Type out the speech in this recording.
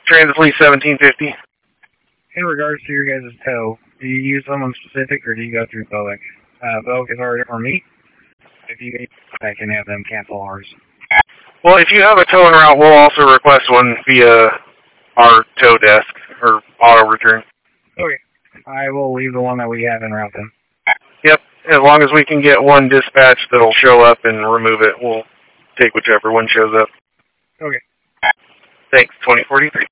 Transfleet 1750. In regards to your guys' tow, do you use someone specific or do you go through Boeing? Boeing is already for me. If you I can have them cancel ours. Well, if you have a towing route, we'll also request one via our tow desk or auto return. Okay. I will leave the one that we have en route then. Yep. As long as we can get one dispatch that'll show up and remove it, we'll take whichever one shows up. Okay. Thanks. 2043.